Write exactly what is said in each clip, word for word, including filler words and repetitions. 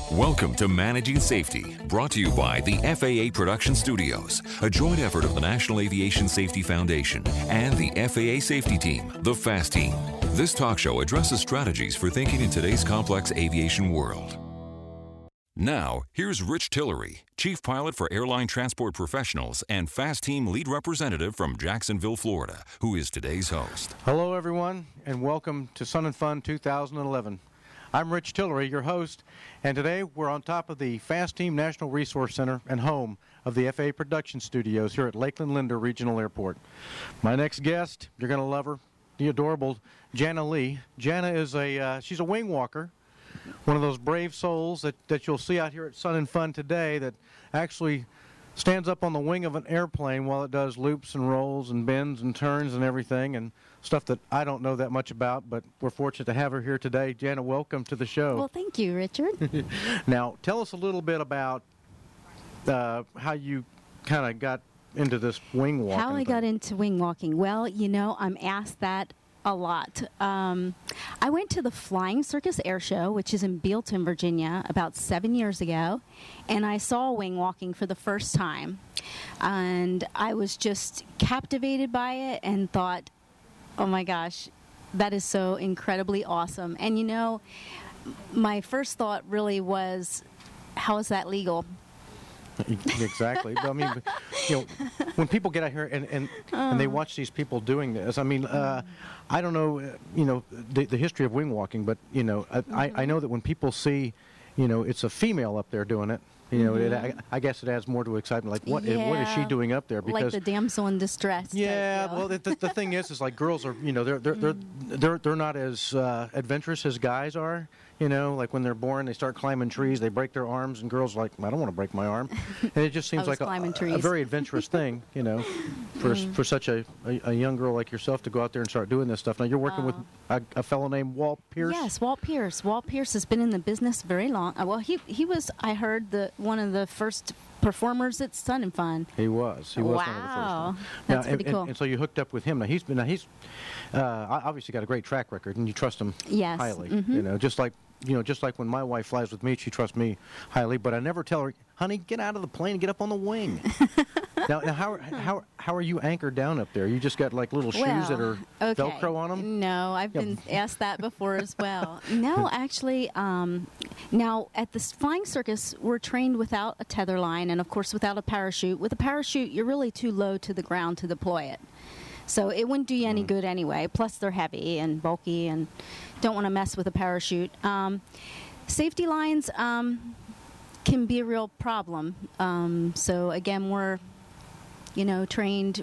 Welcome to Managing Safety, brought to you by the F A A Production Studios, a joint effort of the National Aviation Safety Foundation and the F A A Safety Team, the FAST Team. This talk show addresses strategies for thinking in today's complex aviation world. Now, here's Rich Tillery, Chief Pilot for Airline Transport Professionals and FAST Team Lead Representative from Jacksonville, Florida, who is today's host. Hello, everyone, and welcome to Sun and Fun two thousand eleven. I'm Rich Tillery, your host, and today we're on top of the FAST Team National Resource Center and home of the F A A Production Studios here at Lakeland Linder Regional Airport. My next guest, you're going to love her, the adorable Jana Lee. Jana is a, uh, she's a wing walker, one of those brave souls that, that you'll see out here at Sun and Fun today that actually stands up on the wing of an airplane while it does loops and rolls and bends and turns and everything, and stuff that I don't know that much about, but we're fortunate to have her here today. Jana, welcome to the show. Well, thank you, Richard. Now, tell us a little bit about uh, how you kind of got into this wing walking. How I thing. got into wing walking? Well, you know, I'm asked that a lot. Um, I went to the Flying Circus Air Show, which is in Bealton, Virginia, about seven years ago, and I saw wing walking for the first time. And I was just captivated by it and thought, oh my gosh, that is so incredibly awesome. And you know, my first thought really was, how is that legal? Exactly. I mean, you know, when people get out here and, and, uh. and they watch these people doing this, I mean, uh, I don't know, uh, you know, the, the history of wing walking, but, you know, I, mm-hmm. I, I know that when people see, you know, it's a female up there doing it, you know, mm-hmm. it, I, I guess it adds more to excitement. Like, what yeah. what is she doing up there? Because, like the damsel in distress. Yeah, well, the, the thing is, is like girls are, you know, they're they're they're they're, they're not as uh, adventurous as guys are. You know, like when they're born, they start climbing trees, they break their arms, and girls are like, I don't want to break my arm. And it just seems like a, a very adventurous thing, you know, for mm-hmm. for such a, a, a young girl like yourself to go out there and start doing this stuff. Now, you're working uh, with a, a fellow named Walt Pierce? Yes, Walt Pierce. Walt Pierce has been in the business very long. Uh, well, he he was, I heard, the one of the first performers at Sun and Fun. He was. He was wow. one of the first ones. That's now, pretty and, cool. And, and so you hooked up with him. Now, he's been, now he's uh, obviously got a great track record, and you trust him yes. highly. Mm-hmm. You know, just like, you know, just like when my wife flies with me, she trusts me highly, but I never tell her, honey, get out of the plane and get up on the wing. now, now how, how, how are you anchored down up there? You just got like little shoes well, that are okay. Velcro on them? No, I've yeah. been asked that before as well. No, actually, um, now at the Flying Circus, we're trained without a tether line and, of course, without a parachute. With a parachute, you're really too low to the ground to deploy it. So it wouldn't do you any good anyway. Plus, they're heavy and bulky and don't want to mess with a parachute. Um, safety lines um, can be a real problem. Um, so, again, we're, you know, trained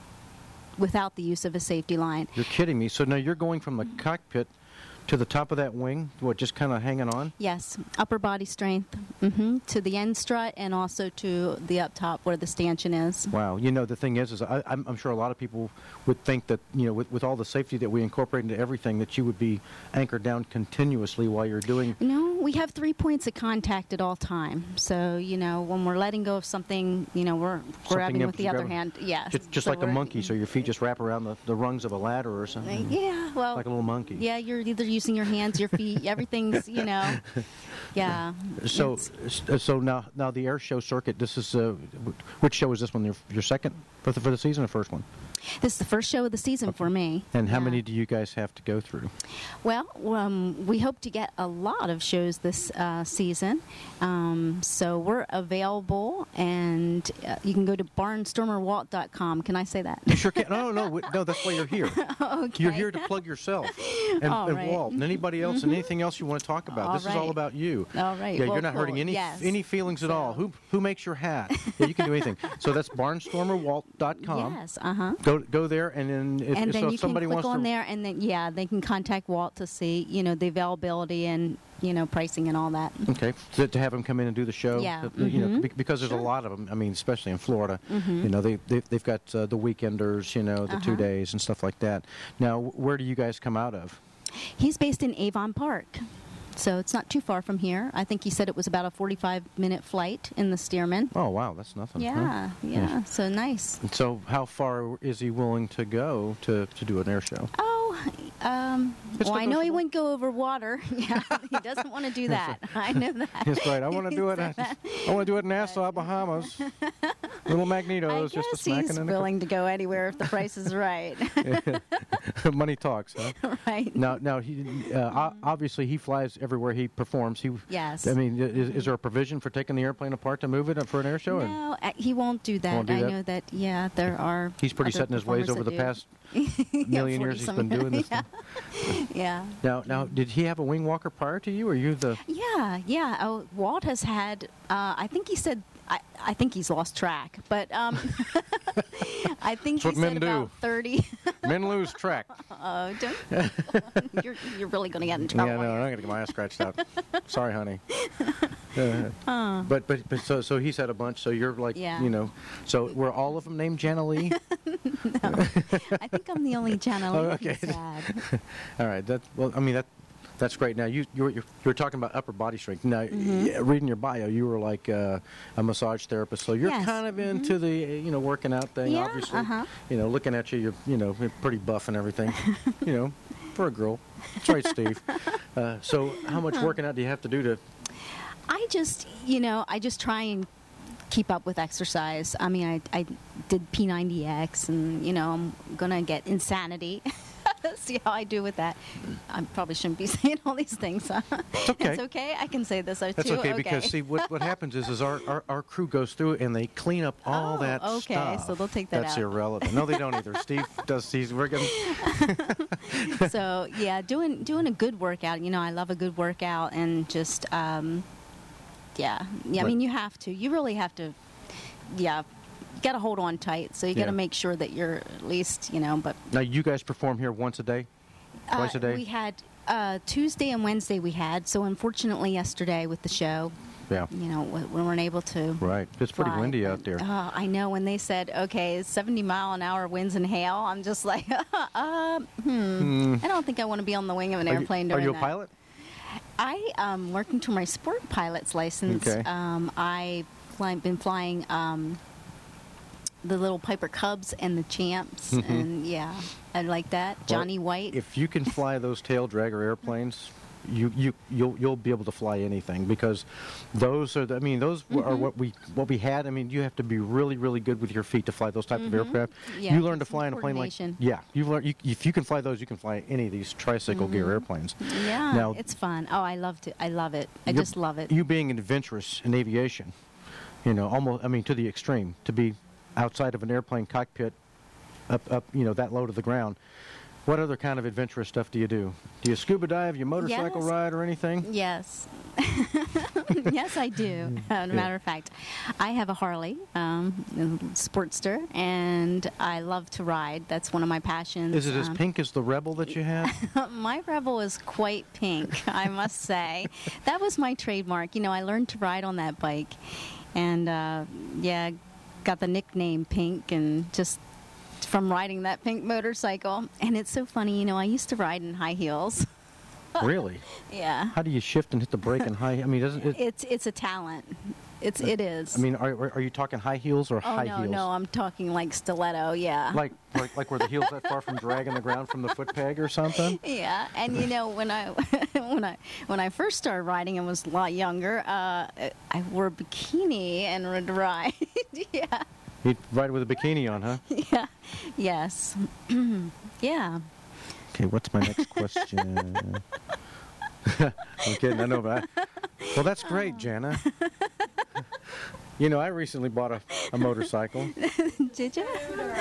without the use of a safety line. You're kidding me. So now you're going from the cockpit to the top of that wing, what, just kind of hanging on? Yes, upper body strength mm-hmm, to the end strut and also to the up top where the stanchion is. Wow. You know, the thing is, is I, I'm, I'm sure a lot of people would think that, you know, with, with all the safety that we incorporate into everything, that you would be anchored down continuously while you're doing... No, we have three points of contact at all time. So, you know, when we're letting go of something, you know, we're grabbing with the other hand. Yes. Just, just so like a monkey, so your feet just wrap around the, the rungs of a ladder or something. Yeah, well... Like a little monkey. Yeah, you're either using your hands, your feet, everything's, you know, yeah. So, so now, now the air show circuit. This is uh, which show is this one? Your, your second for the, for the season, or first one? This is the first show of the season for me. And how yeah. many do you guys have to go through? Well, um, we hope to get a lot of shows this uh, season. Um, so we're available, and uh, you can go to barnstormer walt dot com. Can I say that? You sure can. No, no, no, no. That's why you're here. Okay. You're here to plug yourself and, and right. Walt and anybody else mm-hmm. and anything else you want to talk about. All this right. is all about you. All right. Yeah, well, you're not cool. hurting any yes. any feelings at so. all. Who who makes your hat? Yeah, you can do anything. So that's barnstormer walt dot com. Yes. Uh huh. Go go there, and then if, and so then if you somebody can click wants on to there, and then yeah, they can contact Walt to see, you know, the availability and, you know, pricing and all that. Okay, to, to have them come in and do the show. Yeah. Uh, you mm-hmm. know, be, because there's sure. a lot of them. I mean, especially in Florida. Mm-hmm. You know, they, they they've got uh, the weekenders. You know, the uh-huh. two days and stuff like that. Now, where do you guys come out of? He's based in Avon Park. So it's not too far from here. I think he said it was about a forty-five minute flight in the Stearman. Oh, wow, that's nothing. Yeah, huh? yeah, so nice. And so how far is he willing to go to, to do an air show? Oh, um, It's well, I know he negotiable. wouldn't go over water. Yeah, he doesn't want to do that. I know that. That's right. I want to do it. I, I want to do it in Nassau, Bahamas. Little I Magnetos, guess just a smacking he's in the willing to go anywhere if the price is right. money talks, huh? Right. Now, now he uh, o- obviously he flies everywhere he performs. He, Yes. I mean, is, is there a provision for taking the airplane apart to move it for an air show? or- No, uh, he won't do that. Won't do I that? know that. Yeah, there are. He's pretty other set in his ways performers over the that past do. million Yeah, years he's forty-some been doing this. Yeah. thing. Yeah. Now, now, did he have a wing walker prior to you, or you the? Yeah, yeah. Oh, Walt has had. Uh, I think he said. I, I think he's lost track, but um, I think That's he what said men do. about thirty. Men lose track. Oh, don't. you're you're really going to get in trouble. Yeah, no, I'm gonna get my ass scratched out. Sorry, honey. Uh, but but but so so he's had a bunch. So you're like, Yeah. you know, so were all of them named Jana Lee? I think I'm the only Jana Lee Oh, okay. he's had. All right. That well, I mean that. That's great. Now you you were, you were talking about upper body strength. Now, Mm-hmm. yeah, reading your bio, you were like uh, a massage therapist, so you're Yes. kind of into the uh, you know working out thing. Yeah, Obviously, uh-huh. you know, looking at you, you're you know you're pretty buff and everything. you know, for a girl. That's right, Steve. Uh, so, how much working out do you have to do to? I just, you know, I just try and keep up with exercise. I mean, I, I did P ninety X, and you know, I'm gonna get Insanity. See how I do with that. I probably shouldn't be saying all these things. Huh? It's okay. It's okay. I can say this. That's too. okay, because see what what happens is is our, our, our crew goes through and they clean up all Oh, that okay, stuff. so they'll take that That's out. irrelevant. No, they don't either. Steve does. Steve, we're gonna. So yeah, doing doing a good workout. You know, I love a good workout, and just um, yeah, yeah. I But- mean, you have to. You really have to. Yeah, got to hold on tight. So you got Yeah. to make sure that you're at least, you know. But Now you guys perform here once a day, twice uh, a day. we had uh, Tuesday and Wednesday. We had. So unfortunately, yesterday with the show, yeah. you know, we, we weren't able to. Right. It's pretty fly, windy but, out there. Uh, I know. When they said, okay, seventy mile an hour winds and hail, I'm just like, uh, hmm. I don't think I want to be on the wing of an Are you- airplane Are doing you a that. pilot? I am working to my sport pilot's license. Okay. Um, I've fly, been flying um, the little Piper Cubs and the Champs, and yeah, I like that. Johnny Well, White. If you can fly those tail dragger airplanes, you you you'll you'll be able to fly anything, because those are the, I mean those Mm-hmm. are what we what we had. I mean, you have to be really really good with your feet to fly those type of aircraft. Mm-hmm. Yeah, you learn to some fly in a plane like coordination. yeah. You learn you, if you can fly those, you can fly any of these tricycle gear airplanes. yeah, Now, it's fun. Oh, I loved it. I love it. I you're- just love it. You being adventurous in aviation, you know, almost I mean to the extreme, to be outside of an airplane cockpit, up up you know that low to the ground. What other kind of adventurous stuff do you do? Do you scuba dive? You motorcycle Yes. ride or anything? Yes. Yes, I do. As a matter of fact, I have a Harley, um, a Sportster, and I love to ride. That's one of my passions. Is it as Um, pink as the Rebel that you have? My Rebel is quite pink, I must say. That was my trademark. You know, I learned to ride on that bike, and uh, yeah, got the nickname Pink, and just from riding that pink motorcycle. And it's so funny, you know, I used to ride in high heels. Really? Yeah, How do you shift and hit the brake in high? I mean, doesn't it? it's it's a talent. It's it is. I mean, are, are are you talking high heels or oh high no, heels? no, I'm talking like stiletto. Yeah. Like, like like were the heels that far from dragging the ground from the foot peg or something? Yeah, and you know when I when I when I first started riding and was a lot younger, uh, I wore a bikini and would ride. Yeah, You'd ride with a bikini on, huh? yeah, yes, yeah. Okay, what's my next question? I'm kidding, I know, but I, well, that's great, Jana. You know, I recently bought a, a motorcycle. Did you?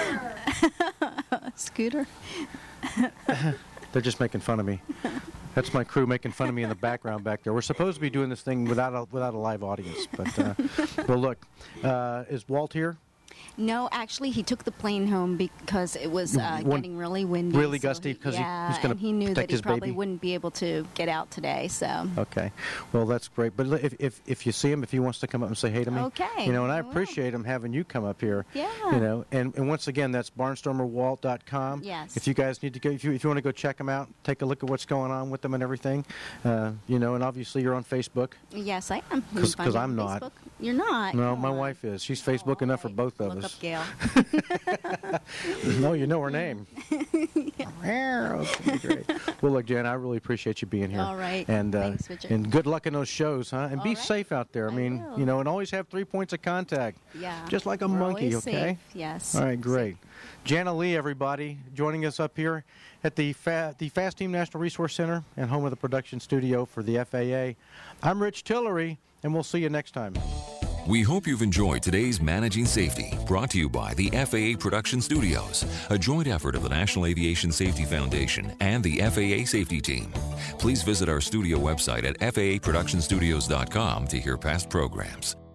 Scooter. They're just making fun of me. That's my crew making fun of me in the background back there. We're supposed to be doing this thing without a, without a live audience, but uh, well, look, uh, is Walt here? No, actually, he took the plane home because it was uh, One- getting really windy. really so gusty, he- 'cause he- yeah, he's gonna and he knew that protect he his probably baby? wouldn't be able to get out today. So Okay, well that's great. But li- if, if if you see him, if he wants to come up and say hey to me, Okay, you know, and I I will. appreciate him having you come up here. Yeah. You know, and, and once again, that's barnstormer walt dot com. Yes. If you guys need to go, if you if you want to go check them out, take a look at what's going on with them and everything, uh, you know, and obviously you're on Facebook. yes, I am. You can 'Cause- find 'cause me I'm on not. Facebook. You're not. No, Come my on. wife is. She's Facebook enough for okay. both of of look us. up Gail. No, you know her name. Yeah. Okay, great. Well, look, Jan, I really appreciate you being here. All right. And, uh, Thanks, Richard. and good luck in those shows, huh? And All be right. safe out there. I I mean, will. you know, and always have three points of contact. Yeah. Just like a We're monkey, always okay? safe. Yes. All right, great. Safe. Jana Lee, everybody, joining us up here at the Fa- the Fast Team National Resource Center and home of the production studio for the F A A. I'm Rich Tillery, and we'll see you next time. We hope you've enjoyed today's Managing Safety, brought to you by the F A A Production Studios, a joint effort of the National Aviation Safety Foundation and the F A A Safety Team. Please visit our studio website at F A A production studios dot com to hear past programs.